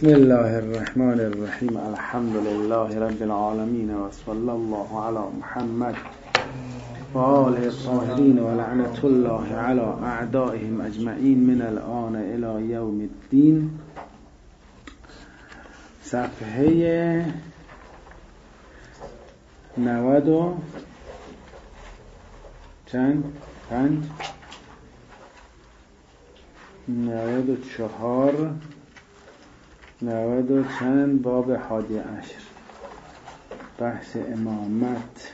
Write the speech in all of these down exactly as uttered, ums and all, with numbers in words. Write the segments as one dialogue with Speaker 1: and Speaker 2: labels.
Speaker 1: بسم الله الرحمن الرحیم. الحمد لله رب العالمین و صلی الله علی محمد و آله الطاهرین و لعنت الله علی اعدائهم اجمعین من الآن الی یوم الدین. صفحه نود و چند پنج نود و چهار نود و چند باب حادی عشر بحث امامت.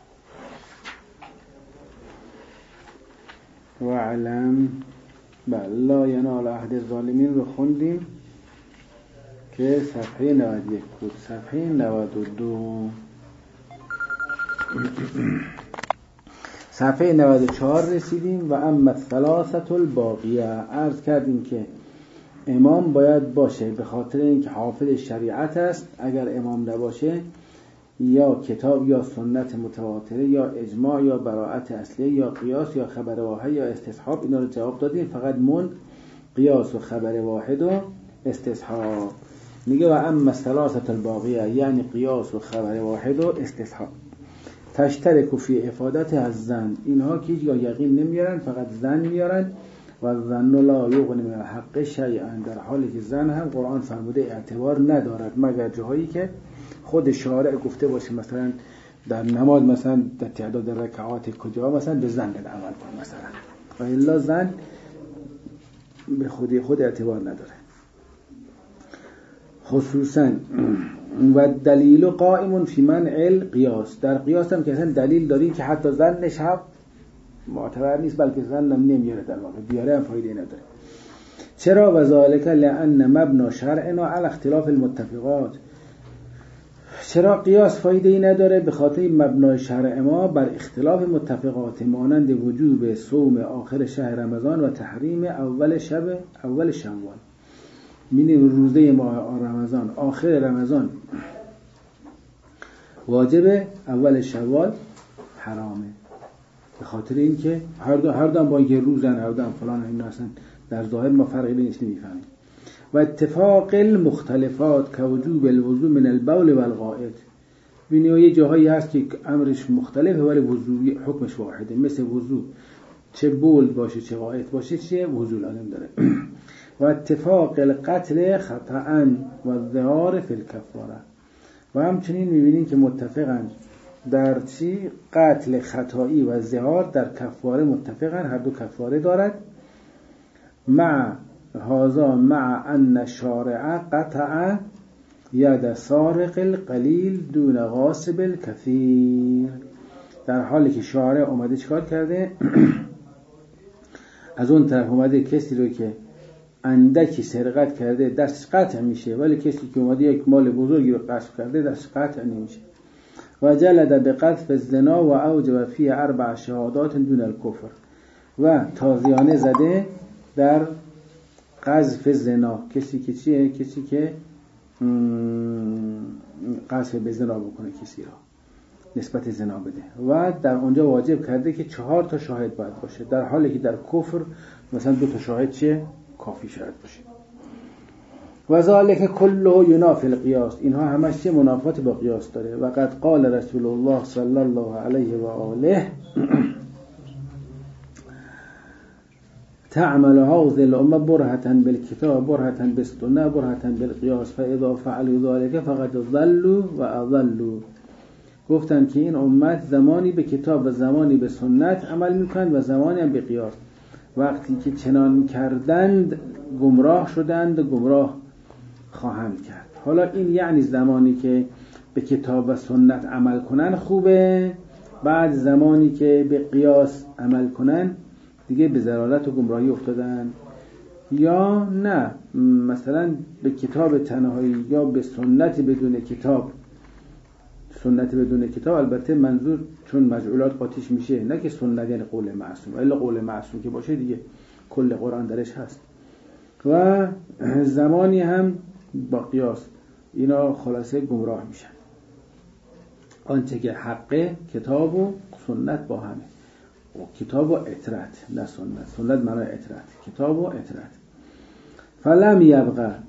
Speaker 1: و علم بل لا ینال عهد الظالمین رو خوندیم که صفحه نود و یک بود. صفحه نود و دو صفحه نود و چهار رسیدیم. و اما الثلاثه الباقیه، عرض کردیم که امام باید باشه به خاطر اینکه حافظ شریعت است. اگر امام نباشه یا کتاب یا سنت متواتره یا اجماع یا براءت اصلی یا قیاس یا خبر واحد یا استصحاب، اینا رو جواب دادیم. فقط موند قیاس و خبر واحد و استصحاب. میگه و اما الثلاثه الباقیه، یعنی قیاس و خبر واحد و استصحاب، تشترک فی افادت از زن، اینها که یا یقین نمیارن، فقط زن میارن. و ظن لا یغنی من الحق شیئا، در حالی که زن هم قرآن فرموده اعتبار ندارد مگر جاهایی که خود شارع گفته باشه. مثلا در نماز مثلا در تعداد رکعات کجا مثلا به زن عمل کن مثلا، و الا زن به خودی خود اعتبار نداره. خصوصا و دلیل قائم فی منع القیاس، در قیاس هم که اصلا دلیل داری که حتی زن نشب معتبر نیست، بلکه زن هم نمیاره، در واقع بیاره هم فایده نداره. چرا؟ و ذالک لان مبنا شرعنا علی اختلاف المتفقات. چرا قیاس فایده ای نداره؟ به خاطر مبنای شرع ما بر اختلاف متفقات، مانند وجوب صوم آخر شهر رمضان و تحریم اول شب اول شوال. می‌بینیم روزه ماه رمضان آخر رمضان واجب، اول شوال حرامه. به خاطر اینکه هر دو هر دو با اینکه روزن، هر دو فلان، این اصلا در ظاهر ما فرقی بینش نمیفهمیم. و اتفاق المختلفات که وجوب الوضوء من البول والغائط. ببینید یه جاهایی هست که امرش مختلفه ولی وضوء حکمش واحده، مثل وضوء چه بول باشه چه غائط باشه چه وضوء لازم داره. و اتفاق القتل خطأ و الظهار فی الکفاره. و همچنین می‌بینیم که متفقن در چی؟ قتل خطایی و ظهار در کفاره متفقن، هر دو کفاره دارد. مع هذا مع ان شارع قطع ید سارق القلیل دون غاصب الکثیر، در حالی که شارع اومده چیکار کرده؟ از اون طرف اومده کسی رو که اندکی سرقت کرده دست قطع میشه، ولی کسی که اومده یک مال بزرگی رو غصب کرده دست قطع نمیشه. و جلد بقذف الزنا و اوجب فیه اربع شهادات دون الکفر، و تازیانه زده در قذف زنا، کسی که چیه؟ کسی که قذف به زنا بکنه، کسی را نسبت زنا بده، و در اونجا واجب کرده که چهار تا شاهد باید باشه، در حالی که در کفر مثلا دو تا شاهد چیه؟ کافی شاهد باشه. و ذالک کله ینافی القیاس، اینها همش چه منافات با قیاس داره. و قد قال رسول الله صلی الله علیه و آله تعمل هذه الامه برهة بالکتاب برهة بالسنه برهة بالقیاس فاذا فعلوا ذلك فقد ضلوا و اضلوا. گفتن که این امت زمانی به کتاب و زمانی به سنت عمل میکنند و زمانی هم به قیاس. وقتی که چنان کردند گمراه شدند و گمراه خواهند کرد. حالا این یعنی زمانی که به کتاب و سنت عمل کنن خوبه، بعد زمانی که به قیاس عمل کنن دیگه به ضلالت و گمراهی افتادن، یا نه مثلا به کتاب تنهایی یا به سنت بدون کتاب. سنت بدون کتاب البته منظور چون مجعولات قاطیش میشه، نه که سنت یعنی قول معصوم، الا قول معصوم که باشه دیگه کل قرآن درش هست. و زمانی هم با قیاس، اینا خلاصه گمراه میشن. آنچه که حقه کتاب و سنت با همه، و کتاب و اطرت، نه سنت. سنت معنی اطرت، کتاب و اطرت. فلم یبقى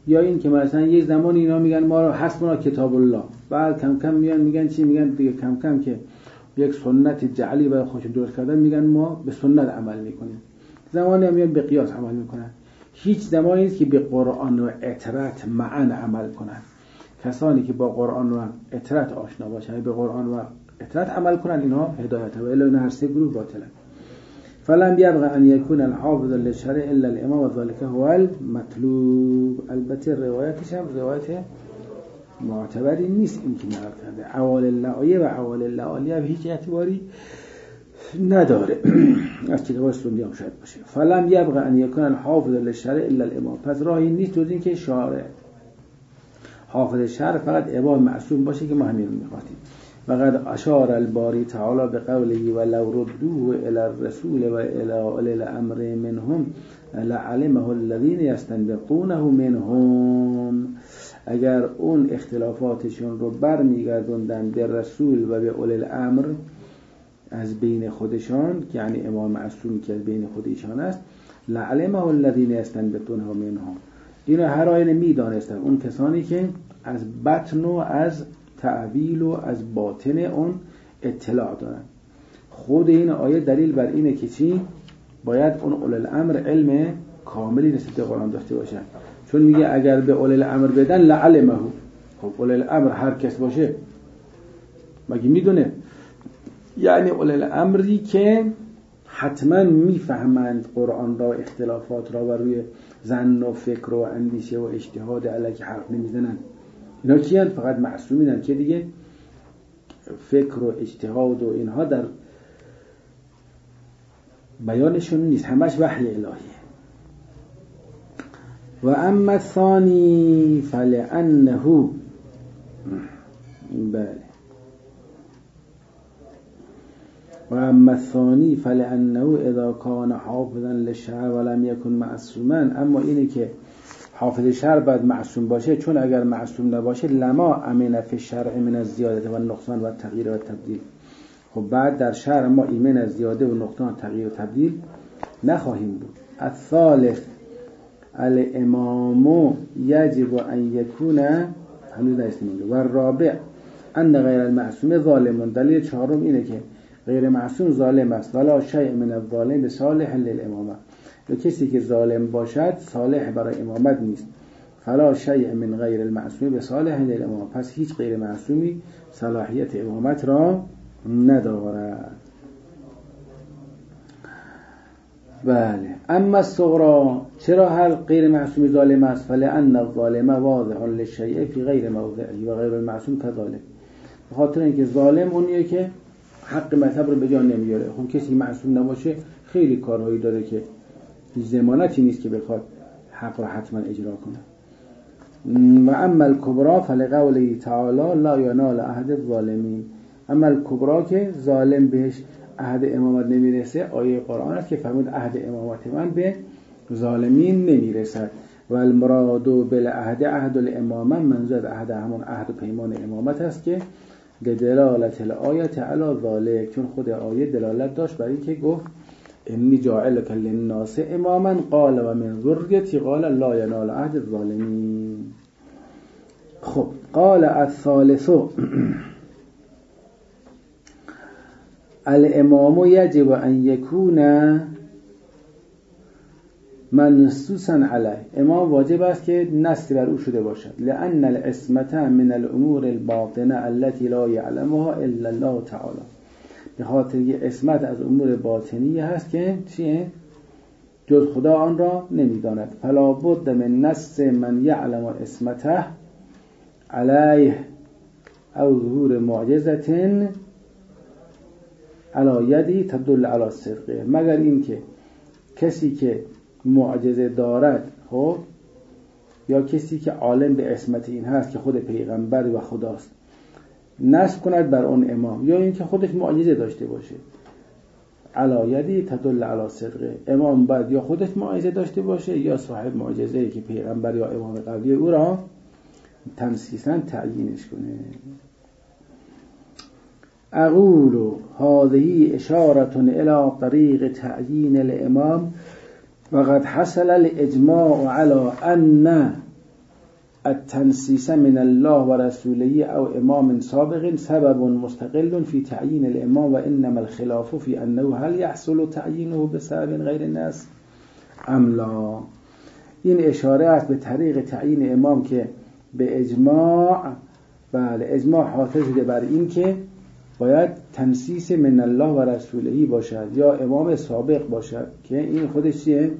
Speaker 1: یا این که مثلا یک زمان اینا میگن ما رو حسبنا کتاب الله، بعد کم کم میان میگن چی؟ میگن دیگه کم کم که یک سنت جعلی برای خودشون درست کردن میگن ما به سنت عمل میکنیم، زمانی هم میان به قیاس عمل میکنن. هیچ زمانی نیست که به قرآن و اطرت معا عمل کنن. کسانی که با قرآن و اطرت آشنا باشن، به قرآن و اطرت عمل کنن، اینها هدایت و الا اینا هر سه گروه باطلن. فلم يبغى ان يكون الحافظ للشرع الا الامام وذلك هو المطلوب. البته روایتش هم روایت معتبری نیست این که نقل کرده. عوال اللعایه و عوال اللعالیه به هیچ اعتباری نداره. از کتاب سنی هم شاید باشه. فلم يبغى ان يكون الحافظ للشرع الا الامام. پس راهی نیست جز این که شارع حافظ شرع فقط امام معصوم باشه که ما همین رو می‌خواستیم. وقد اشار الباری تعالی بقوله ولو ردوه الى الرسول و الى اولي الامر منهم لعلمه الذين يستنبطونه منهم. اگر اون اختلافاتشون رو برمیگردوندن به رسول و به اولی الامر از بین خودشان، یعنی امام معصوم که از بین خودشان است، لعلمه الذين يستنبطونه منهم، اینو هر آینه میدانستن اون کسانی که از بطن و از تعویل و از باطن اون اطلاع دارن. خود این آیه دلیل بر اینه که چی؟ باید اون اول الامر علم کاملی نسبت به قرآن داشته باشن، چون میگه اگر به اول الامر بدن لعلمه. خب اول الامر هر کس باشه مگه میدونه؟ یعنی اول الامری که حتما میفهمند قرآن را، اختلافات را، و روی ظن و فکر و اندیشه و اجتهاد الکی حرف نمیزنن. اینا کیان؟ فقط معصومینن که دیگه فکر و اجتهاد و اینها در بیانشون نیست، همش وحی الهیه. و اما الثانی فلانه، بله، و اما الثانی فلانه اذا كان حافظا للشرع ولم يكن معصوما. اما اینه که حافظ شرع باید معصوم باشه، چون اگر معصوم نباشه لما امن فی الشرع من الزیاده و النقصان و التغییر و التبدیل. خب بعد در شرع ما ایمن از زیاده و نقصان، تغییر و تبدیل نخواهیم بود. الثالث الامام یجب ان یکون، هنوز نرسیدیم. و الرابع ان غیر المعصوم ظالم. دلیل چهارم اینه که غیر معصوم ظالم است. ولا شیء من الظالم بصالح للامامه. و کسی که ظالم باشد صالح برای امامت نیست. فلا شیء من غیر المعصوم بصالح للامامه. پس هیچ غیر معصومی صلاحیت امامت را ندارد. بله. اما الصغرا، چرا هر غیر معصومی ظالم است؟ فلان الظالم واضع للشیء فی غیر موضعه و غیر المعصوم كذلك. به خاطر اینکه ظالم اونیه که حق مطلب رو به جا نمیاره. خب کسی معصوم نباشه خیلی کارهایی داره که ضمانتی نیست که بخواد حق رو حتما اجرا کنه. و اما الکبرى فلقوله تعالی لا ینال عهد الظالمین. اما الکبرى که ظالم بهش عهد امامت نمیرسه، آیه قرآن است که فرمود عهد امامت من به ظالمین نمیرسد. و المراد بالعهد عهد الامامه، منظور عهد همون عهد و پیمان امامت است که دلالت الآیه علی ذلک، چون خود آیه دلالت داشت برای که گفت انی جاعلک للناس اماما قال و من ذریتی قال لا ینال عهد الظالمین. خب قال الثالث الامام یجب ان یکون منصوصا علیه. امام واجب است که نص بر او شده باشد. لان العصمه من الامور الباطنه التي لا یعلمها الا الله تعالی. به خاطر یه عصمت از امور باطنی هست که چیه؟ جز خدا آن را نمیداند. فلا بد من نص من یعلم عصمته علیه او ظهور معجزه علی یدی تدل علی صدقه، مگر این که کسی که معجزه دارد، خب، یا کسی که عالم به عصمت این هست که خود پیغمبر و خداست، نصب کند بر اون امام، یا این که خودش معجزه داشته باشه. علی یدی تدل علی صدقه. امام باید یا خودش معجزه داشته باشه یا صاحب معجزه‌ای که پیغمبر یا امام قبلی او را تنصیصاً تعیینش کنه. اقول هذه اشاره الى طریق تعیین الامام وقد حصل الاجماع على ان التنسیس من الله و رسوله او امام سابق سبب مستقل في تعیین الامام و انما الخلاف في انه هل يحصل تعیینه بسبب غیر الناس ام لا. این اشاره است به طریق تعیین امام که به اجماع، بله اجماع حاصل شده بر این که باید تنسیس من الله و رسوله باشد یا امام سابق باشد که این خودش چیه؟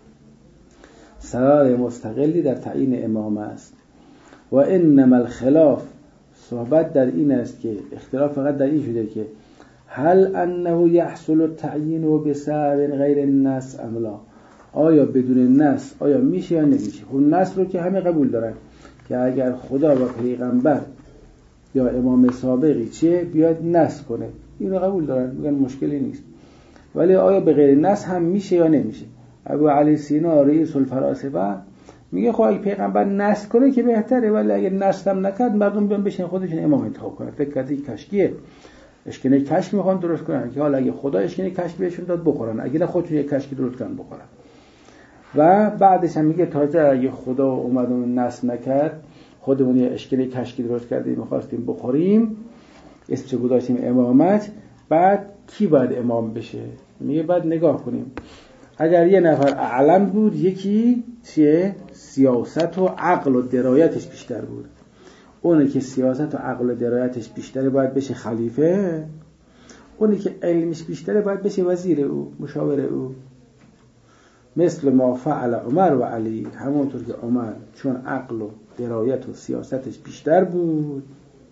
Speaker 1: سبب مستقلی در تعیین امام است. و انما الخلاف، صحبت در این است که اختلاف فقط در این شده که هل انه یحصل التعیین و بسبب غیر النص ام لا، آیا بدون نص آیا میشه یا نمیشه. خب نص رو که همه قبول دارن که اگر خدا و پیغمبر یا امام سابقی چیه بیاد نص کنه، اینو قبول دارن، میگن مشکلی نیست. ولی آیا به غیر نص هم میشه یا نمیشه؟ ابو علی سینا رئیس الفلاسفه میگه خب اگه پیغمبر نص کنه که بهتره، ولی اگه نص هم نکرد مردم بیان بشین خودشون امام انتخاب کنن. فکر کردی کشکیه، اشکنه کشک میخوان درست کنن که حالا اگه خدا اشکنه کشک بهشون داد بخورن، اگه نه خودشون یک کشکی درست کنن بخورن. و بعدش هم میگه تازه اگه خدا اومد و نص نکرد، خودمون یه اشکنه کشکی درست کردیم میخواستیم بخوریم، اسمش گذاشتیم امامت، بعد کی باید امام بشه؟ میگه بعد نگاه کنیم، اگر یه نفر اعلم بود، یکی چیه؟ سیاست و عقل و درایتش بیشتر بود، اونی که سیاست و عقل و درایتش بیشتره باید بشه خلیفه، اونی که علمش بیشتره باید بشه وزیر او، مشاور او. مثل ما فعل عمر و علی، همونطور که عمر چون عقل و درایت و سیاستش بیشتر بود،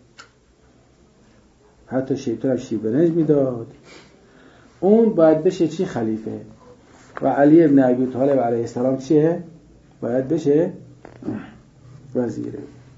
Speaker 1: حتی شیطان شیبنج میداد، اون باید بشه چی؟ خلیفه. و علی ابن ابی طالب علیه السلام چیه؟ باید بشه وزیره.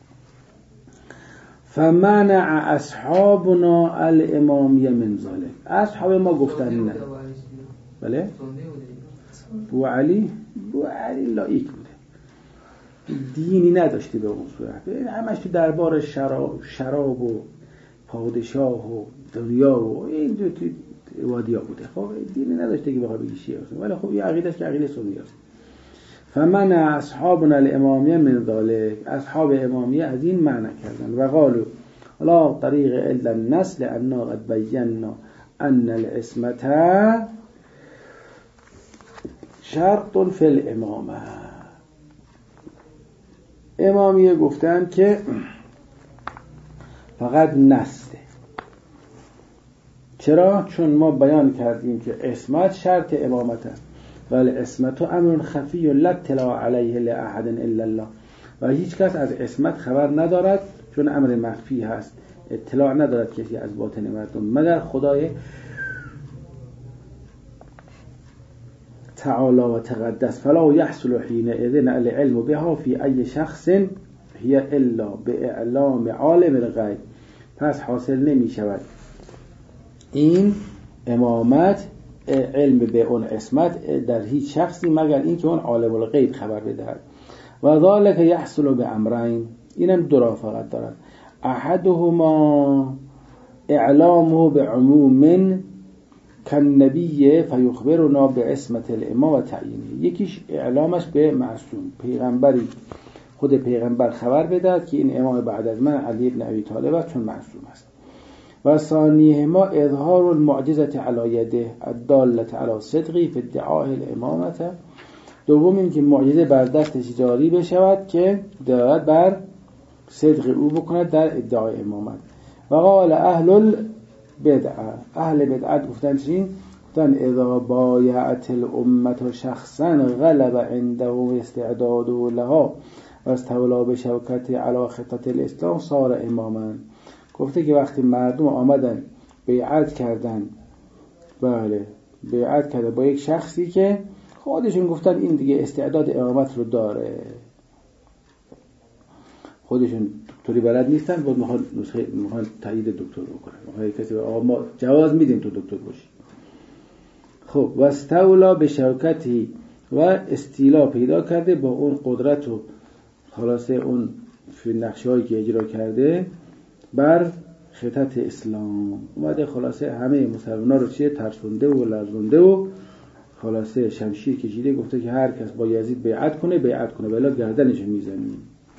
Speaker 1: فمنع اصحابنا الامامیه من ذلك، اصحاب ما گفتن نه. بله؟ بو علی بو علی لایق بوده، دینی نداشتی به اون صورت، همش تو دربار شراب, شراب و پادشاه و دنیا و این دو وادیا بوده. خب دینی نداشته که بخواد بگی شیعه است، ولی خب یه عقیده است که عقیده سنی است. فمنع اصحابنا الامامیه من ذلك، اصحاب امامیه از این معنی کردن و قالوا لا طریق الا النص لأننا قد بينا ان العصمة شرط فی الامامه. امامیه گفتن که فقط نصه. چرا؟ چون ما بیان کردیم که عصمت شرط امامت است، ولی عصمت امر خفی و لا اطلاع علیه لاحد الا الله، و هیچ کس از عصمت خبر ندارد چون امر مخفی هست، اطلاع ندارد کسی از باطن مردم مگر خدای تعالی و تقدس. فلا يحصل حينئذ العلم بها في أي شخص هي الا باعلام عالم الغیب، پس حاصل نمی شود این امامت، علم به اون عصمت در هیچ شخصی مگر این که اون عالم الغیب خبر بدهد. و ذلك يحصل بامرین، اینم دو راه فقط دارد. احدهما اعلامه بعموم کالنبی فیخبرنا بعصمت الامام و تعیینه، یکیش اعلامش به معصوم، پیغمبری خود پیغمبر خبر بدهد که این امام بعد از من علی ابن ابی طالب است چون معصوم است. و ثانیه ما اظهار المعجزه علی یده الداله علی صدقی فی ادعاء الامامه، دوم این که معجزه بر دستش جاری بشود که دلالت بر صدق او بکند در ادعای امامت. و قال اهل البدعه، اهل بدعت گفتن چین؟ گفتن اذا بایعت الامه شخصا غلب عنده استعداد لها و استولا بشوکت علی خطة الاسلام صار اماما. گفته که وقتی مردم آمدن بیعت کردن، بله بیعت کرده با یک شخصی که خودشون گفتن این دیگه استعداد امامت رو داره، خودشون دکتری بلد نیستن، بعد میخوان نسخه میخوان تایید دکتر بکنن، میخوان کسی آقا ما جواز میدیم تو دکتر باشی. خب و استولا به شوکتی و استیلا پیدا کرده با اون قدرت و خلاصه اون نقشه‌هایی که اجرا کرده بر خطت اسلام، اومده خلاصه همه مسلمان‌ها رو چیه ترسونده و لرزونده و خلاصه شمشیر کشیده، گفته که هر کس با یزید بیعت کنه بیعت کنه ولی گردنش میزنیم.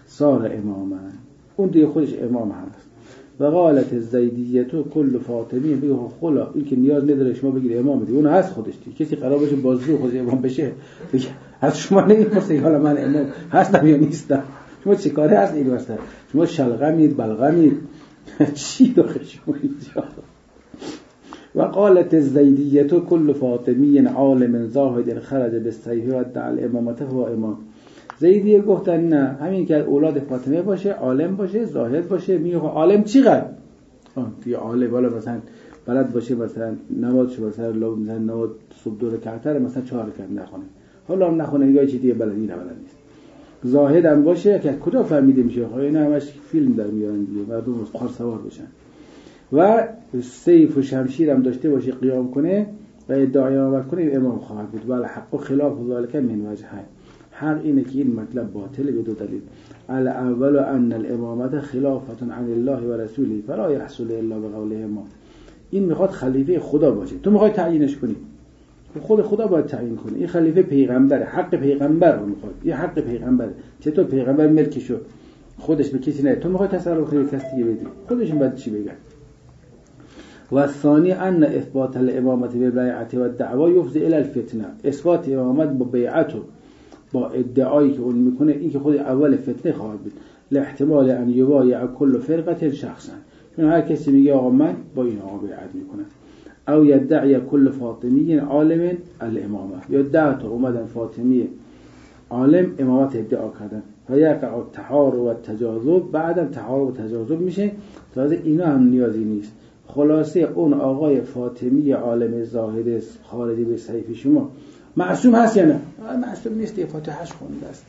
Speaker 1: صار اماما، اون دیگه خودش امام هست. و قالت زیدیه تو کل فاطمی بگه خلا این که نیاز نداره شما بگید امام دیگه، اون هست خودش دیگه. کسی قرار باشه بازجو خودش امام بشه دیگه از شما نمیپرسه حالا من امام هستم یا نیستم، شما چه کاره هست این واسه شما شلغمید بلغمید چی داخل شما اینجا. و قالت الزیدیه کل فاطمی عالم زاهد خرج بالسیف و ادعى الامامه هو امام. زیدیه گفتن نه، همین که اولاد فاطمه باشه، عالم باشه، زاهد باشه. میگه عالم چقدر؟ آه دیگه عالم بالا مثلا بلد باشه مثلا نمازش مثلا لو مثلا نماز صبح دو رکعته مثلا چهار رکعت نخونه، حالا هم نخونه نگاه چی دیگه بلدی نه بلد نیست. زاهد هم باشه که کجا فهمیده میشه؟ خب اینا همش فیلم در میارن دیگه، مردم خار سوار بشن. و سیف و شمشیر هم داشته باشه قیام کنه و ادعای امامت کنه امام خواهد بود. ولی حق و خلاف ذلك من وجهین، حق اینه که این مطلب باطله به دو دلیل. الاول ان الامامت خلافه عن الله و رسوله فلا يحصل الا بقوله ما. این میخواد خلیفه خدا باشه، تو میخوای تعیینش کنی، خود خدا باید تعیین کنه. این خلیفه پیغمبره، حق پیغمبر رو میخواد، این حق پیغمبره. چطور پیغمبر ملکشو خودش به کسی نه، تو میخوای تصرف کنی کسی دیگه بدی، خودشون بعد چی بگن. و الثانی ان اثبات الامامه بالبیعه و الدعوا یفضي الى الفتنه. اثبات امامت با بیعت و با ادعایی که اون میکنه این که خود اول فتنه خواهد بود. لاحتمال ان یبایع کل فرقه شخصا، چون هر کسی میگه آقا من با این آقا بیعت میکنم. او یدعی کل فاطمی عالم الامامه، یا ده تا اومدن فاطمی عالم امامت ادعا کردن و یقع التحار و التجاذب، بعدم تحار و تجاذب میشه. تازه اینا هم نیازی نیست. خلاصه اون آقای فاطمی عالم زاهد خارجی به سیف شما معصوم هست یا نه؟ معصوم نیست، یه فاتحهش خونده است.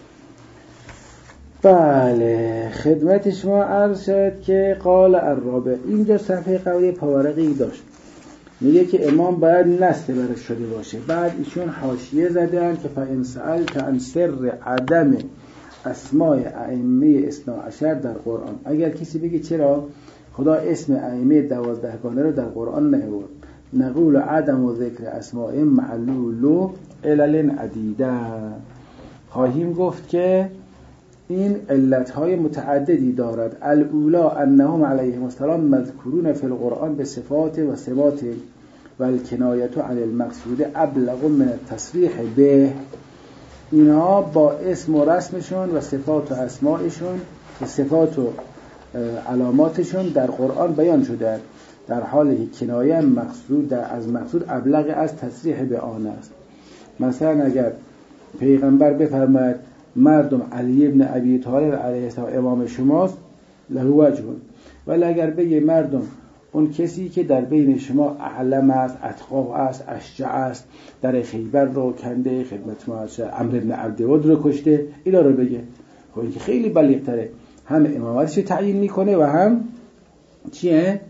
Speaker 1: بله خدمت شما عرض شد که قال الرابع، اینجا صفحه قبلی پاورقی داشت میگه که امام باید نسل برش شده باشه. بعد ایشون حاشیه زدن که فإن سألت عن سر عدم اسماء ائمه اثنا عشر در قرآن، اگر کسی بگه چرا خدا اسم ائمه دوازدهگانه رو در قرآن نیاورد، نقول عدم و ذکر اسماء معلول علل عدیده، خواهیم گفت که این علتهای متعددی دارد. الاولا انهم علیهم السلام مذکورون فی القرآن به صفات و سمات و الکنایت عن المقصود ابلغ من التصریح به. اینها با اسم و رسمشون و صفات و اسمائشون و صفات و علاماتشون در قرآن بیان شده، در حالی که کنایه مقصود از مقصود ابلغ از تصریح به آن است. مثلا اگر پیغمبر بفرماید مردم علی ابن ابی طالب علیه السلام امام شماست له وجه، ولی اگر بگه مردم اون کسی که در بین شما اعلم است، اتقا است، اشجع است، در خیبر رو کنده، خدمت ما عمرو ابن عبدود رو کشته، اینا رو بگه، خب این که خیلی بلیغ‌تره، هم امامتش تعیین میکنه و هم چیه؟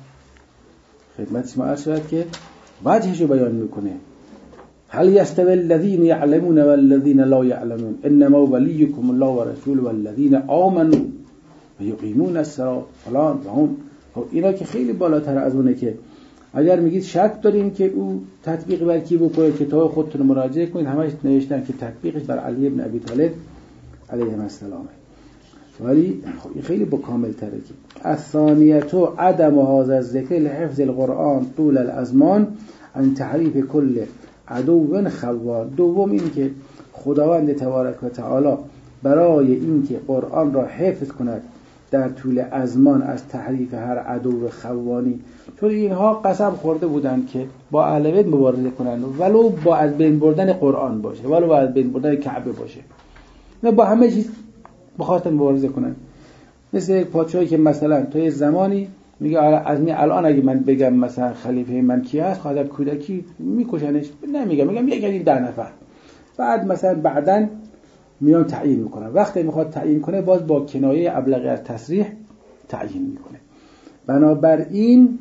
Speaker 1: خدمت ما عرض شد که وجهش رو بیان میکنه. هل يستوي الذين يعلمون والذين لا يعلمون انما وليكم الله ورسوله والذين آمنوا ويقيمون الصلاة فلان و هم. خب اینا که خیلی بالاتر از اونه که اگر میگید شک داریم که او تطبیق بر کی بکنه، کتاب خودتون مراجعه کنید، همش نوشتن که تطبیقش بر علی ابن ابی طالب علیه السلام، ولی خیلی با کامل تره. که الثانیتو عدم هذا الذکر لحفظ القرآن طول الازمان عن تحریف کل عدو خوار. دوم این که خداوند تبارک و تعالی برای این که قرآن را حفظ کند در طول ازمان از تحریف هر عدو خوانی، چون اینها قسم خورده بودند که با اهل بیت مبارزه کنند، ولو با از بین بردن قرآن باشه، ولو با از بین بردن کعبه باشه، نه با همه چیز بخواستن مبارزه کنند. مثل یک پادشاهی که مثلا توی زمانی میگه از می الان اگه من بگم مثلا خلیفه من کی هست، خواهد کودکی میکشنش، نمیگم، میگم یک از این ده نفر، بعد مثلا بعدن میان تعیین میکنن. وقتی میخواد تعیین کنه باز با کنایه ابلغ از تصریح تعیین میکنه. بنابراین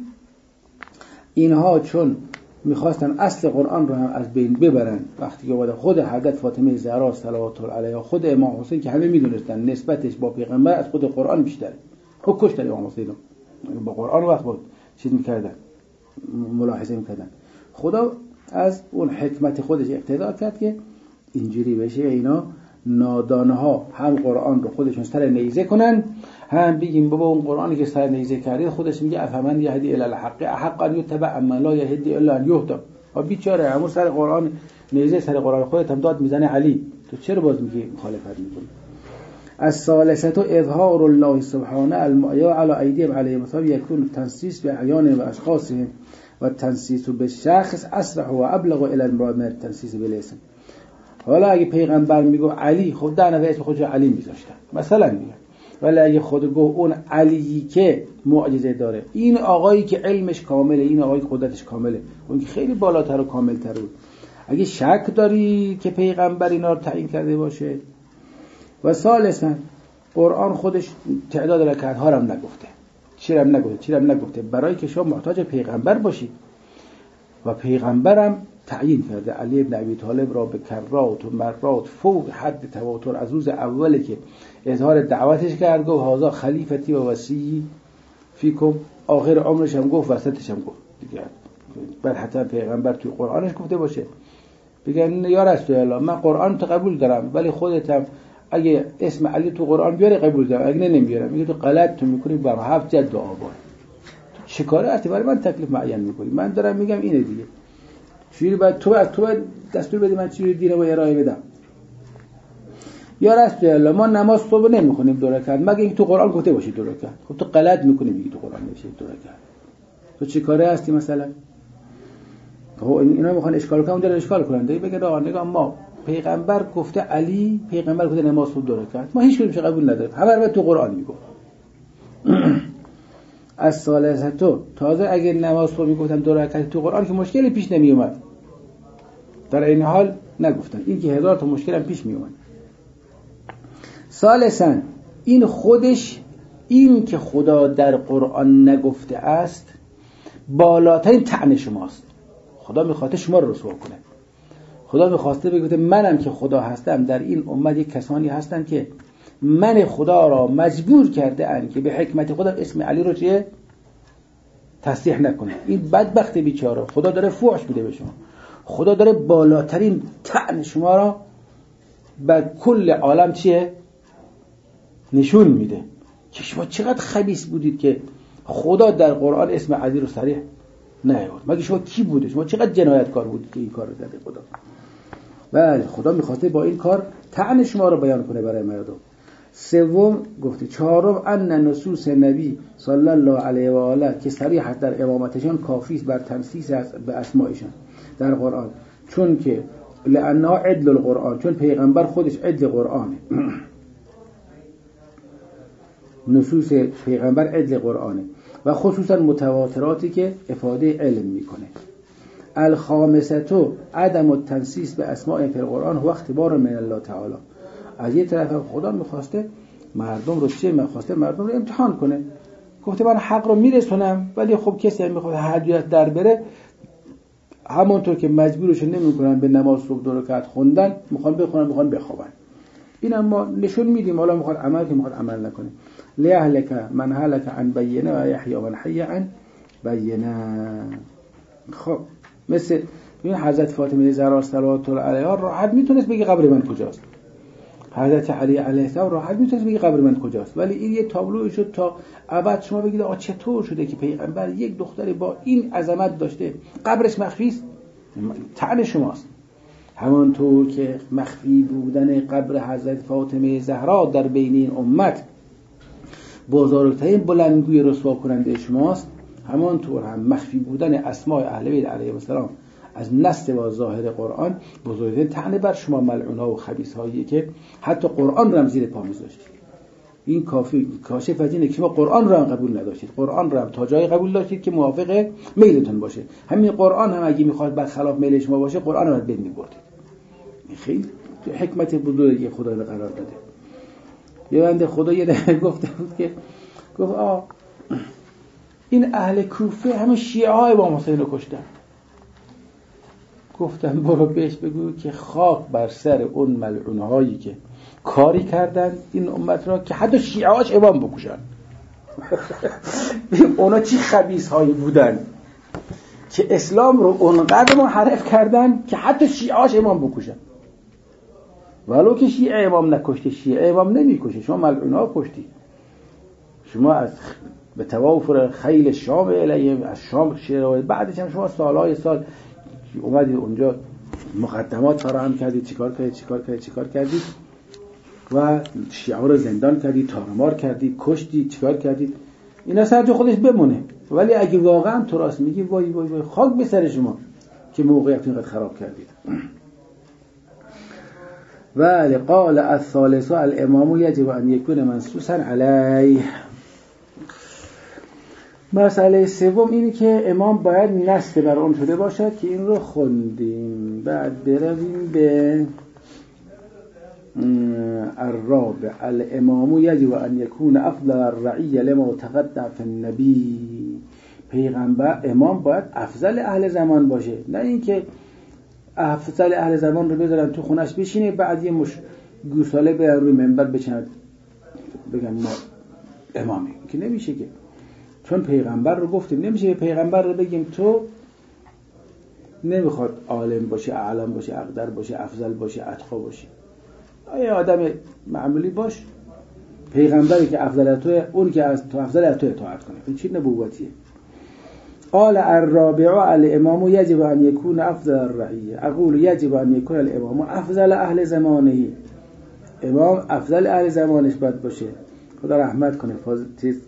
Speaker 1: اینها چون میخواستن اصل قرآن رو هم از بین ببرن، وقتی که بعد خود حضرت فاطمه زهرا صلوات الله علیها، خود امام حسین که همه میدونستن نسبتش با پیغمبر از خود قرآن بیشتره، خب کشتن امام حسین رو با قرآن وقت بود چیز میکردن، ملاحظه میکردن. خدا از اون حکمت خودش اقتضا کرد که اینجوری بشه، اینا نادانها هم قرآن رو خودشون سر نیزه کنن، هم بگیم بابا اون قرآنی که سر نیزه کردید خودش میگه افمن یهدی الی الحق احق ان یتبع اما لا یهدی الا ان یهدی. ها بیچاره همون سر قرآن نیزه سر قرآن خودت هم داد میزنه علی، تو چرا باز میگی مخالفت میکنی؟ الثالثه اظهار الله سبحانه المعیا علی ایدیهم علیهم مثلا یکون تنسیس به اعیان و اشخاصهم و تنسیس به شخص اسرع و ابلغ الی المراد من تنسیس بالاسم. حالا اگه پیغمبر میگه علی، خب ده نفر اسم خودشو علی میذاشتن مثلا میگه، ولی اگه خود گفت اون علی که معجزه داره، این آقایی که علمش کامله، این آقایی که قدرتش کامله، اون که خیلی بالاتر و کاملتر بود، اگه شک داری که پیغمبر اینا رو تعیین کرده باشه. و ثالثا قرآن خودش تعداد رکعت ها رو هم نگفته، چی رو هم نگفته چی رو هم نگفته برای که شما محتاج پیغمبر باشید و پیغمبرم تعیین کرده علی ابن ابی طالب را به کرات و مرات فوق حد تواتر از روز اولی که اظهار دعوتش کرد گفت هذا خلیفتی و وصی فیکم، آخر عمرش هم گفت، وسطش هم گفت دیگه. بعد حتی پیغمبر توی قرآنش گفته باشه بگن یا رسول الله من قرآن تو قبول دارم ولی خودت هم اگه اسم علی تو قرآن بیاره قبول دارم، اگه نمیاره میگه تو غلط تو میکنی بر هفت جد و آباد، تو چه کاره هستی برای من تکلیف معین میکنی؟ من دارم میگم اینه دیگه، چجوری باید تو از تو دستور بدی من چجوری دین رو ارائه بدم؟ یا رسول الله ما نماز صبح نمیخونیم دو رکعت مگه اینکه تو قرآن گفته باشی دو رکعت. خب تو غلط میکنی میگی تو قرآن نمیشه دو رکعت، تو چه کاره هستی مثلا؟ خب اینا میخوان اشکال کنن، اونجا اشکال کنن دیگه، بگن آقا نگاه ما پیغمبر گفته علی، پیغمبر گفته نماز صبح دو رکعت، ما هیچ کدومش قبول نداریم، همه رو تو قرآن میگه. از ثالثه تو تازه اگه نماز صبح میگفتن دو رکعت تو قرآن که مشکلی پیش نمی اومد، در این حال نگفتن، این که هزار تا مشکل هم پیش می اومد. ثالثاً این خودش، این که خدا در قرآن نگفته است بالاترین طعن شماست. خدا میخواسته شما رو رسوا کنه، خدا میخواسته بگه منم که خدا هستم، در این امت یک کسانی هستن که من خدا را مجبور کرده اند که به حکمت خودم اسم علی رو چیه تصحیح نکنه. این بدبخت بیچاره خدا داره فحش میده به شما، خدا داره بالاترین طعن شما را بر کل عالم چیه نشون میده که شما چقدر خبیث بودید که خدا در قرآن اسم علی رو صریح نیاورد. مگه شما کی بوده؟ شما چقدر جنایتکار بودید که این کار رو کرده خدا؟ بله خدا میخواسته با این کار طعن شما رو بیان کنه برای مردم. سوم گفته چهارم ان نصوص نبی صلی الله علیه و آله که صریح در امامتشان کافی است بر تنسیس به اسمایشان در قرآن، چون که لانها عدل القرآن، چون پیغمبر خودش عدل قرآنه. نصوص پیغمبر عدل قرآنه و خصوصا متواتراتی که افاده علم میکنه. الخامسه عدم التنسیس به اسماء فی القرآن و اختبار من الله تعالی. از یه طرف خدا میخواسته مردم رو چه میخواسته مردم رو امتحان کنه، گفته من حق رو میرسونم ولی خب کسی هم میخواد هدیت در بره، همونطور که مجبورش نمیکنن به نماز صبح دو رکعت خوندن، میخوان بخونن میخوان بخوابن. این ما نشون میدیم حالا میخواد عمل که میخواد عمل نکنه. لیهلک من هلک عن بینه و یحیی من حی عن بینه. خب مثل این حضرت فاطمه زهرا صلوات الله علیها راحت میتونست بگی قبر من کجاست، حضرت علی علیه السلام راحت میتونست بگی قبر من کجاست، ولی این یه تابلوی شد تا ابد شما بگید آقا چطور شده که پیغمبر یک دختری با این عظمت داشته قبرش مخفی است؟ طعن شماست. همانطور که مخفی بودن قبر حضرت فاطمه زهرا در بین این امت بزرگترین بلندگوی رسوا کننده شماست، همانطور هم مخفی بودن اسماء اهل بیت علیهم السلام از نص و ظاهر قرآن بزرگترین طعنه بر شما ملعون‌ها و خبیث‌هایی که حتی قرآن رو هم زیر پا می‌ذاشتید. این کافی کاشف از اینه که شما قرآن رو هم قبول نداشتید، قرآن رو هم تا جایی قبول داشتید که موافق میلتون باشه. همین قرآن هم اگه می‌خواد برخلاف میل شما باشه قرآن رو بد می‌بردید. این خیلی حکمت بزرگی خدا رو قرار داده. یه بنده خدا یه دفعه گفته بود که گفت آ این اهل کوفه همه شیعه های امام حسین رو کشتن. گفتم برو بهش بگو که خاک بر سر اون ملعونه هایی که کاری کردن این امت را که حتی شیعه هاش امام بکشن. اونا چی خبیث هایی بودن که اسلام رو اونقدر منحرف کردن که حتی شیعه هاش امام بکشن. ولو که شیعه امام نکشته، شیعه امام نمیکشه، شما ملعونا کشتی، شما از به توافر خیل شام علیه از شام شیعه، بعدش هم شما سالهای سال اومدید اونجا مقدمات فراهم کردید، چیکار کردید چیکار کردید چیکار کردید و شیعه رو زندان کردید، تارمار کردید، کشتید، چیکار کردید. اینا سر جای خودش بمونه، ولی اگه واقعا تو راست میگی وای وای وای خاک به سر شما که موقعیت اینقدر خراب کردید. ولی قال الثالث الامام یجب ان یکون منصوصا علیه. مسئله سوم اینه که امام باید نصب بر اون شده باشد که این رو خوندیم. بعد برویم به الرابع الامام یجب ان یکون افضل الرعیه لما تقدم فی النبی. پیغمبر امام باید افضل اهل زمان باشه، نه اینکه افضل اهل زمان رو بذارن تو خونش بشینه بعد یه مش گوساله برن روی منبر بچنن بگن ما امامی، که نمیشه که. چون پیغمبر رو گفتیم نمیشه پیغمبر رو بگیم تو نمیخواد عالم باشه، اعلم باشه، اقدر باشه، افضل باشه، اتقا باشه. آیا آدم معمولی باش، پیغمبری که افضل توه، اون که از تو افضل توه اطاعت کنه. این چی نبوتیه؟ قال الرابع الامام یجب ان یکون افضل الرعیه. اقول یجب ان یکون الامام افضل اهل زمانه. امام افضل اهل زمانش باید باشه. خدا رحمت کنه فاضل چیز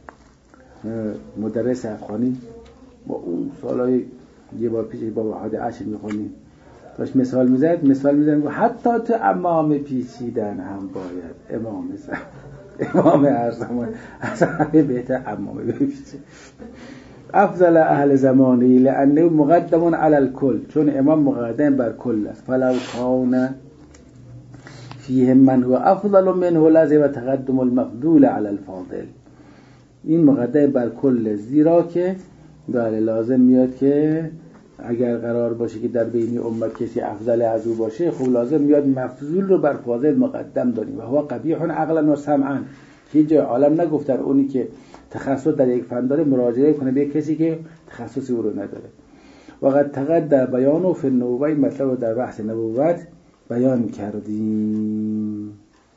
Speaker 1: مدرس افغانی با اون سالای یه بار پیش با وحاد عشر میخونیم داشت مثال میزد مثال میزد حتی تو امام پیچیدن هم باید امام زمان امام هر زمان از همه بهتر امام بپیچه. افضل اهل زمانی لانه مقدم علی الکل، چون امام مقدم بر کل است. فلو کان فیه من هو افضل منه لازم تقدم المفضول علی الفاضل. این مقدم بر کل، زیرا که بله لازم میاد که اگر قرار باشه که در بین امت کسی افضل از او باشه، خب لازم میاد مفضول رو بر فاضل مقدم داریم. و هو قبیح عقلا و سمعا. هیچ جای عالم نگفتن اونی که تخصص در یک فن داره مراجعه کنه به کسی که تخصصی او رو نداره. وقد تقدم بیان فی النبوة، مطلب در بحث نبوت بیان کردیم.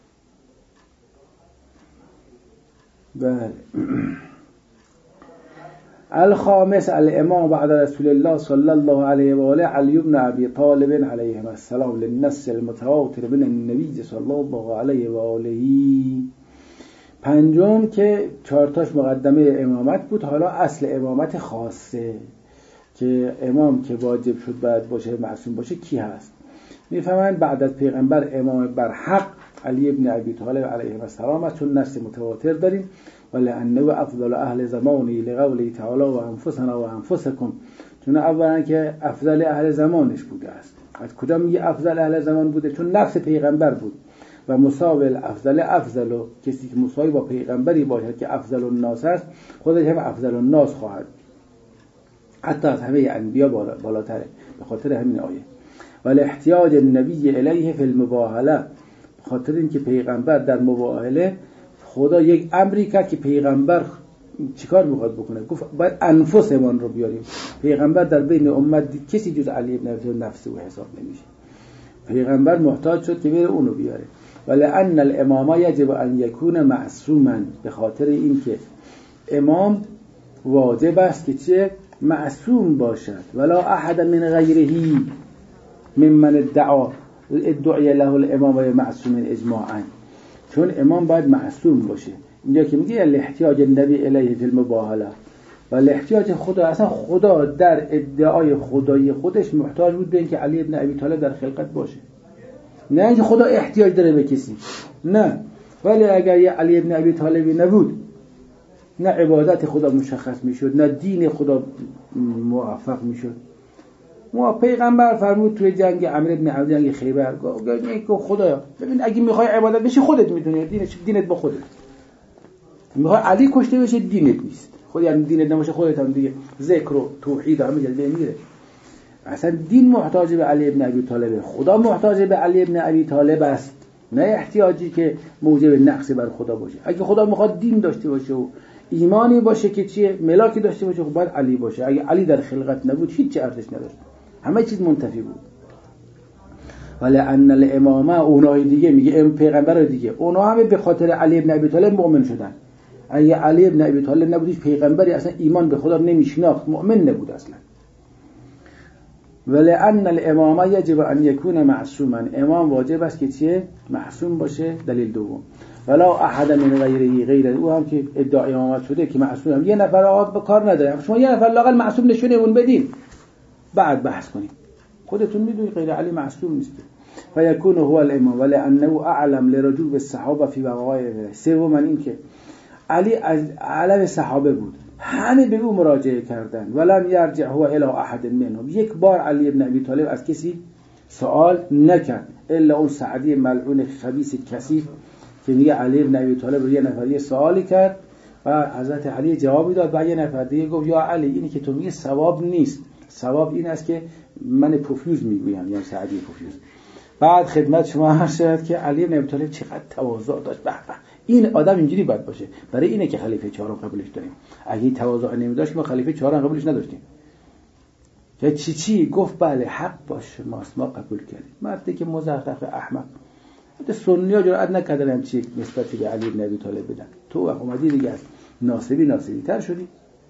Speaker 1: بله. الخامس الامام بعد رسول الله صلی الله علیه و آله علی بن ابی طالب علیه السلام للنص المتواتر من النبی صلی الله علیه و آله. پنجم که چهارتاش مقدمه امامت بود، حالا اصل امامت خاصه که امام که واجب شد باید باشه معصوم باشه کی هست. میفهمن بعد از پیغمبر امام برحق علی بن ابی طالب علیه السلام است، چون نص متواتر داریم ولانه افضل اهل زمانی لقوله تعالی و انفسنا و انفسکم، چون اولا که افضل اهل زمانش بوده است. از کجا میگه افضل اهل زمان بوده؟ چون نفس پیغمبر بود و مساوی افضل افضل، کسی که مساوی با پیغمبری باشد که افضل الناس است خودش هم افضل الناس خواهد، حتی از همه انبیا بالاتره، به خاطر همین آیه. ولی احتیاج النبی الیه فی المباهله، به خاطر اینکه پیغمبر در مباهله خدا یک امری کرد که پیغمبر چیکار میخواد بکنه؟ گفت باید انفسمان رو بیاریم. پیغمبر در بین امت کسی جز علی ابن ابی طالب نفس او حساب نمیشه، پیغمبر محتاج شد که بره اونو بیاره. ولی ان الامام یجب ان یکون معصوما، به خاطر اینکه امام واجب است که چه معصوم باشد. ولا احد من غیره ممن ادعا ادعی له الامام معصوم اجماعا، چون امام باید معصوم باشه. اینجا که میگه الاحتیاج النبی الیه فی المباهله، و الاحتیاج خدا، اصلا خدا در ادعای خدایی خودش محتاج بود به اینکه علی ابن ابی طالب در خلقت باشه، نه اینکه خدا احتیاج داره به کسی، نه. ولی اگر یه علی ابن ابی طالبی نبود، نه عبادت خدا مشخص میشد، نه دین خدا موفق میشد. ما پیغمبر فرمود توی جنگ عمرو بن عوف، جنگ خیبر، گفت خدا ببین اگه میخوای عبادت بشی خودت میدونی، دینت دینت با خودت. میخوای علی کشته بشه دینت نیست، خود یعنی دینت نباشه خودت هم دیگه ذکر و توحید همه جلوه میره. اصلا دین محتاج به علی ابن ابی طالب، خدا محتاج به علی ابن ابی طالب است، نه احتیاجی که موجب نقص بر خدا باشه. اگه خدا میخواد دین داشته باشه و ایمانی باشه که چیه ملاکی داشته باشه، خب باید علی باشه. اگه علی در خلقت نبود هیچ ارزش نداشت، همه چیز منتفی بود. ولی ان الامامه اونای دیگه میگه ام پیغمبر دیگه اونا همه به خاطر علی ابن ابی طالب مؤمن شدن. اگه علی ابن ابی طالب نبودیش پیغمبری اصلا ایمان به خدا نمیشناخت، مؤمن نبود اصلا. ولی ان الامامه یجب ان یکون معصوما، امام واجب است که چیه؟ معصوم باشه. دلیل دوم ولا احد من غیره، غیر او هم که ادعای امامت شده که معصوم هم. یه نفر آقا به کار نداره، شما یه نفر لااقل معصوم نشونه اون بدین بعد بحث کنیم. خودتون میدونید غیر علی معصوم نیست. فیکون هو الامام ولی انه اعلم لرجوع بالصحابه فی وقایع. سوم این که علی از علم صحابه بود، همه به او مراجعه کردن. ولم یرجع هو الی احد منهم، یک بار علی ابن ابی طالب از کسی سوال نکرد الا اون سعدی ملعون خبیث کثیف که میگه علی ابن ابی طالب یه نفر یه سوالی کرد و حضرت علی جوابی داد و یه نفر دیگه گفت یا علی اینی که تو میگی ثواب نیست، ثواب این است که من پوفیوز میگویم، یعنی سعدی پوفیوز. بعد خدمت شما عرض شد که علی ابن ابی طالب چقدر تواضع داشت. به به این آدم اینجوری باید باشه، برای اینه که خلیفه چهارم قبولش داریم. اگه تواضع نمی‌داشت ما خلیفه چهارم قبولش نداشتیم. که چی چی گفت بله حق باشه ماست، ما قبول کردیم. مردی که مزخرف احمق، حتی سنی‌ها جرئت نکردن چی نسبتی به علی ابن ابی طالب بدن. تو اومدی دیگه از ناصبی ناصبی تر شدی.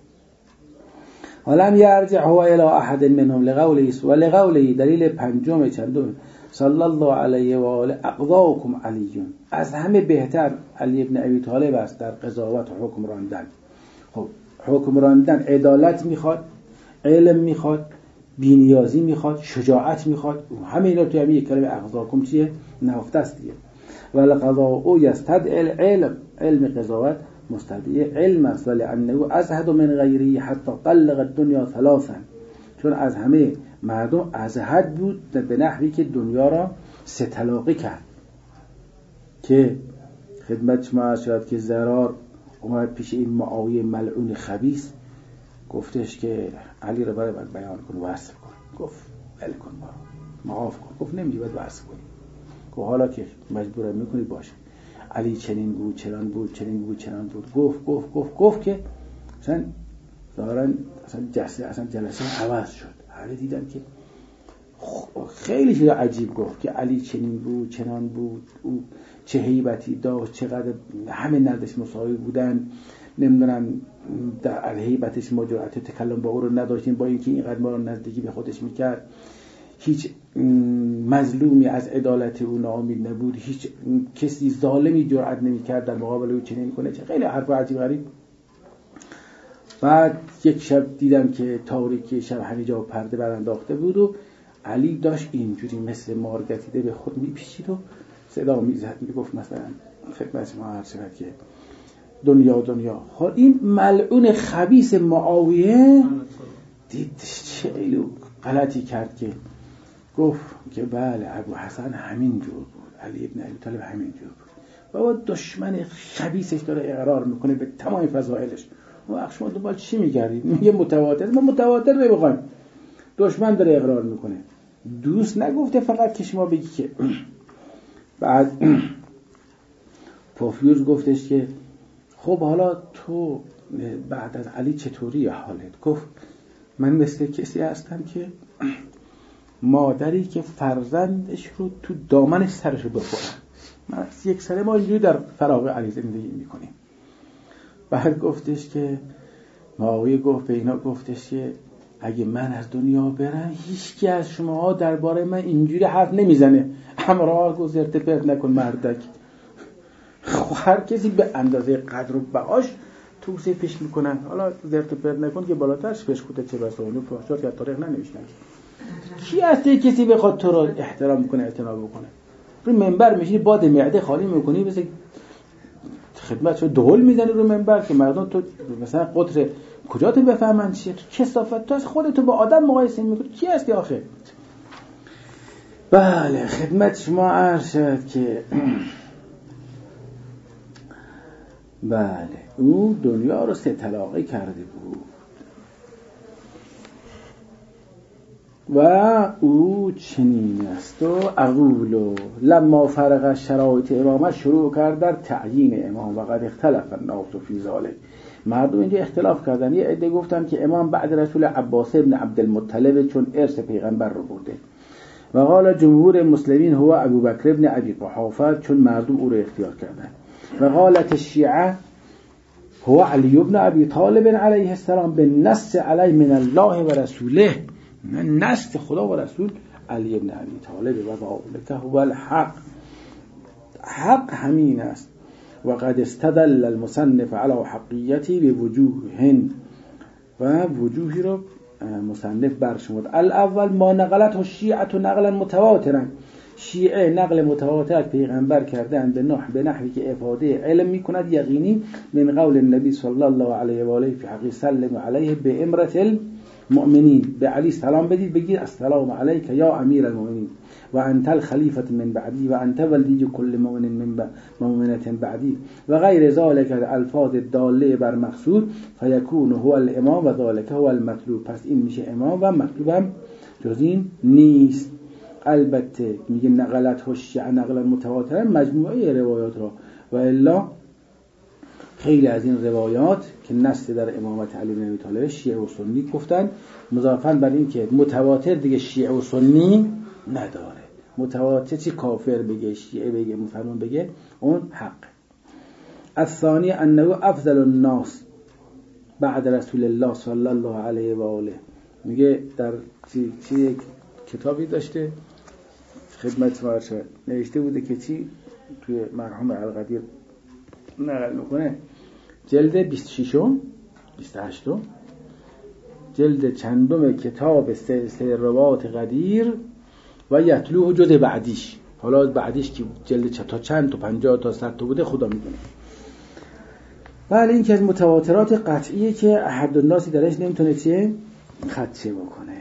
Speaker 1: ولم یرجع هو الی احد منهم لقوله و لقوله دلیل پنجم چندم صلی الله علیه و آله اقضاکم علیون، از همه بهتر علی ابن ابی طالب است در قضاوت و حکم راندن. خب حکم راندن عدالت میخواد، علم میخواد، بی‌نیازی میخواد، شجاعت میخواد. همه اینا توی همین یک کلمه اقضاکم چیه؟ نهفته است دیگه. والقضاء یستدعی العلم، علم قضاوت مستدعی علم است. ولی انه ازهد من غیره حتی طلق الدنیا ثلاثا، چون از همه مردم ازهد بود به نحوی که دنیا را سه طلاقی کرد. که خدمت شما شاید که زرار اومد پیش این معاویه ملعون خبیث گفتش که علی رو برای باید بیان کن و وصف کن. گفت ول کن ما معاف کن. گفت نمیدی باید وصف کنی. گفت حالا که مجبورم میکنی باشه. علی چنین بود چنان بود چنین بود چنان بود. گفت گفت گفت گفت که اصلا ظاهرا اصلا جلسه اصلا جلسه عوض شد. علی دیدن که خیلی چیز عجیب گفت که علی چنین بود چنان بود، او چه هیبتی داشت، چقدر همه نردش مساوی بودن، نمیدونم در هیبتش ما جرأت تکلم با او رو نداشتیم با اینکه اینقدر ما رو نزدیکی به خودش میکرد، هیچ مظلومی از عدالت او ناامید نبود، هیچ کسی ظالمی جرأت نمیکرد در مقابل او چنین کنه. چه خیلی حرف عجیب غریب. بعد یک شب دیدم که تاریکی شب حجاب پرده برانداخته بود و علی داشت اینجوری مثل مارگتیده به خود میپیچید و صدا میزد، میگفت مثلا خدمت ما عرض شد که دنیا دنیا. خب این ملعون خبیث معاویه دید چه غلطی کرد که گفت که بله ابو حسن همین جور بود، علی ابن ابی طالب همین جور بود. بابا دشمن خبیثش داره اقرار میکنه به تمام فضائلش. و شما دنبال چی میگردید؟ میگه متواتر. ما متواتر نمیخوایم، دشمن داره اقرار میکنه. دوست نگفته فقط که شما بگی که. بعد پوفیوز گفتش که خب حالا تو بعد از علی چطوری حالت؟ گفت من مثل کسی هستم که مادری که فرزندش رو تو دامنش سرش رو بخورن. من یک سره ما اینجوری در فراغ علی زندگی میکنیم. بعد گفتش که معاویه گفت به اینا گفتش که اگه من از دنیا برم هیچ کی از شما درباره من اینجوری حرف نمیزنه. امرا گذرت پرت نکن مردک. هر کسی به اندازه قدر و بهاش توصیه پیش میکنن. حالا زرت پرت نکن که بالاترش پیش کوته چه بسا اونو پرشات یا تاریخ ننوشتن. کی هست کسی بخواد تو رو احترام کنه اعتنا بکنه؟ رو منبر میشینی باد معده خالی میکنی مثل خدمت شو دهل میزنی رو منبر که مردم تو مثلا قطر کجا تو بفهمن چیه؟ تو کثافت تو از خودتو با آدم مقایسه میکنی. کی هستی آخه؟ بله خدمت شما عرض شد که بله او دنیا رو سه طلاقه کرده بود و او چنین است و اقول لما فرغ شرایط امامت شروع کرد در تعیین امام و قد اختلف الناس فی ذلک. مردم اینجا اختلاف کردن. یه عده گفتن که امام بعد رسول عباس ابن عبدالمطلب چون ارث پیغمبر رو برده و قال جمهور مسلمین هو ابوبکر ابن ابی قحافه، چون مردم او را اختیار کردند. و قالت الشیعه هو علی ابن ابی طالب علیه السلام بالنص علی من الله و رسوله، نص خدا و رسول علی ابن ابی طالب و ذلک هو الحق، حق همین است. و قد استدل المصنف على حقیتی بوجوه و وجوهی رو مصنف برشمرد. الاول ما نقلت الشیعه نقلا متواترا، شیعه نقل متواتر از پیغمبر کردن به نحو به نحوی که افاده علم میکند یقینی من قول النبی صلی الله علیه و آله فی حق سلم علیه به امرة المؤمنین، به علی سلام بدید بگید السلام علیک یا امیر المؤمنین و انت الخلیفة من بعدی و انت ولی کل مؤمن من مؤمنة بعدی و غیر ذلك الفاظ داله بر مقصود فیکون هو الامام و ذلك هو المطلوب. پس این میشه امام و مطلوب هم جز این نیست. البته میگه نقلت الشیعه نقلا متواتر مجموعه روایات را، و الا خیلی از این روایات که نص در امامت علی بن ابی طالب شیعه و سنی گفتن، مضافاً بر این که متواتر دیگه شیعه و سنی نداره، متواتر چی کافر بگه شیعه بگه مسلمان بگه اون حق. الثانی انه افضل الناس بعد رسول الله صلی الله علیه و آله، میگه در چی, چی کتابی داشته خدمت ما شد نوشته بوده که چی توی مرحوم القدیر نقل میکنه، جلد بیست و شش بیست و هشت جلد چندم کتاب سلسله روایات قدیر و یتلوه جز بعدیش، حالا بعدیش که جلد تا چند تا پنجاه تا صد تا بوده خدا میدونه. بله این که از متواترات قطعیه که احد الناسی درش نمیتونه چیه خدشه بکنه.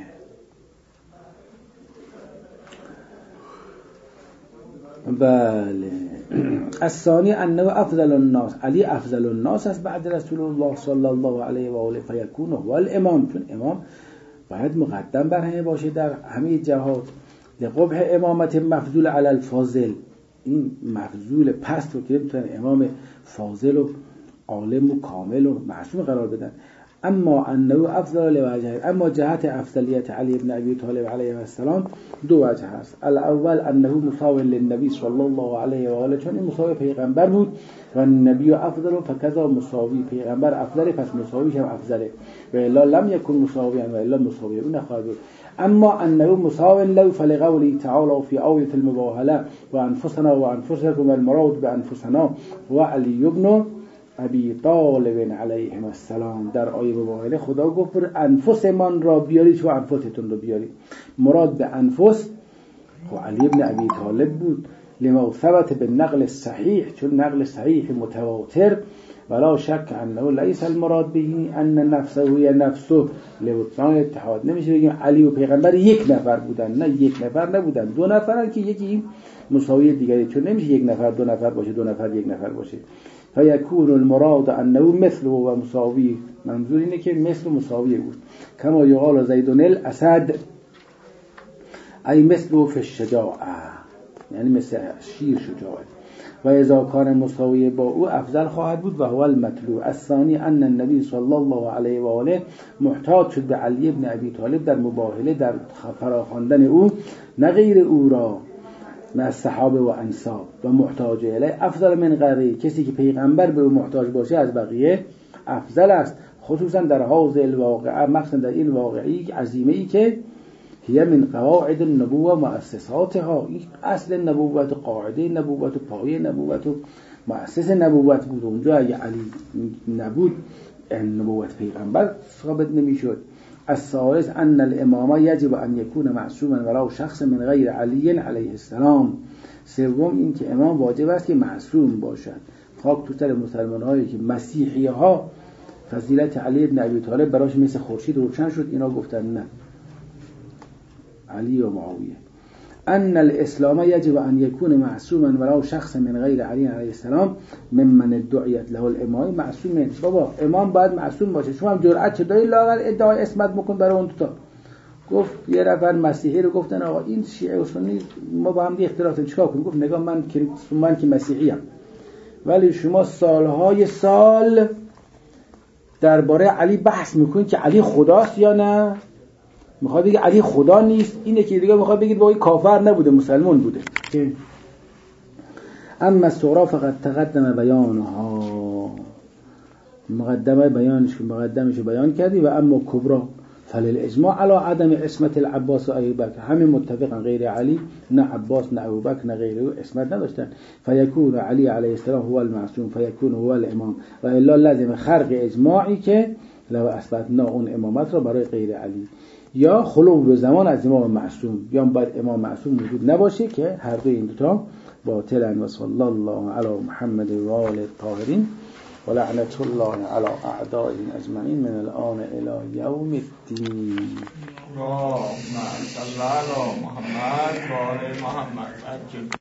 Speaker 1: بله. الثانی انه افضل الناس، علی افضل الناس است بعد رسول الله صلی الله علیه و آله فیکون هو الامام، چون امام باید مقدم بر همه باشه در همه جهات. لقبح امامت مفضول علی الفاضل، این مفضول پست رو که میتونن امام فاضل و عالم و کامل و معصوم قرار بدن. اما انه افضل لوجه، اما جهت افضلیت علی ابن ابی طالب علیه السلام دو وجه هست. الاول انه مساوی للنبی صلی الله علیه و آله، چون این مساوی پیغمبر بود و النبی افضل فکذا مساوی، پیغمبر افضل پس مساویش هم افضله، و الا لم یکن مساویا و الا مساوی اون نخواهد بود. اما انه مساوی له فلقوله تعالی فی آیه المباهله و انفسنا و انفسکم المراد بانفسنا و علی ابن ابی طالب علیه السلام، در آیه مباهله خدا گفت انفس من را بیارید و انفستون رو بیارید، مراد به انفس و علی ابن ابی طالب بود. لما ثبت بالنقل صحیح، چون نقل صحیح متواتر، ولا شک انه لیس المراد به ان نفسه هی نفسه لبطلان اتحاد. نمیشه بگیم علی و پیغمبر یک نفر بودن، نه یک نفر نبودن، دو نفرن که یکی مساوی دیگری، چون نمیشه یک نفر دو نفر باشه دو نفر یک نفر باشه. فیکون المراد انه مثل و مساوی، منظور اینه که مثل و مساوی بود. کما یقال زیدون الاسد ای مثل فی الشجاعه، یعنی مثل شیر شجاعه. و اذا کان مساوی با او افضل خواهد بود و هو المطلوب. الثانی ان النبی صلی الله علیه و آله محتاج شد به علی ابن ابی طالب در مباهله، در فراخواندن او، نه غیر او را، نه از صحابه و انصاب. و محتاج الیه افضل من غیره، کسی که پیغمبر به او محتاج باشه از بقیه افضل است، خصوصا در حوزه الواقع، مخصوصا در این واقعی عظیمه ای که هی من قواعد النبوه مؤسساتها، این اصل نبوت، قاعده نبوت و پایه نبوت و مؤسس نبوت بود. اونجا اگه علی نبود نبوت پیغمبر ثابت نمیشد. الثالث ان الامام یجب ان یکون معصوما ولو شخص من غیر علی علیه السلام. سوم این که امام واجب است که معصوم باشد. خاک تو سر مسلمان هایی که مسیحی ها فضیلت علی ابن ابی طالب براش مثل خورشید روشن شد، اینا گفتن نه، علی و معاویه. ان الاسلام یجب ان یکون معصوما ولو شخص من غیر علی علیه السلام ممن ادعیت له الامام معصوم. بابا امام باید معصوم باشه، شما هم جرأت چه داری لااقل ادعای اسمت بکن برای اون تا. گفت یه نفر مسیحی رو گفتن آقا این شیعه و سنی ما با هم دی اختلاف چیکار کنیم؟ گفت نگاه من که من که مسیحی ام، ولی شما سالهای سال درباره علی بحث میکنید که علی خداست یا نه. میخواد بگه علی خدا نیست، اینه که دیگه میخواد بگید با کافر نبوده، مسلمان بوده. اما الصغرا فقط تقدم بیانها، مقدمه بیانش که مقدمش بیان کردی. و اما کبرا فللاجماع علی عدم عصمت العباس و ابوبکر، همه متفقن غیر علی نه عباس نه ابوبکر نه غیره عصمت نداشتن. فیکون علی علیه السلام هو المعصوم فیکون هو الامام و الا لازم خرق اجماعی که لو اثبتنا اون امامت را برای غیر علی، یا خلو به زمان از امام معصوم، یا باید امام معصوم وجود نباشه که هر دو این دوتا باطلن. و صلی الله علی محمد و آل الطاهرین و لعنت الله علی اعدائهم اجمعین من الان الی یوم الدین.
Speaker 2: اللهم صل علی محمد و آل محمد.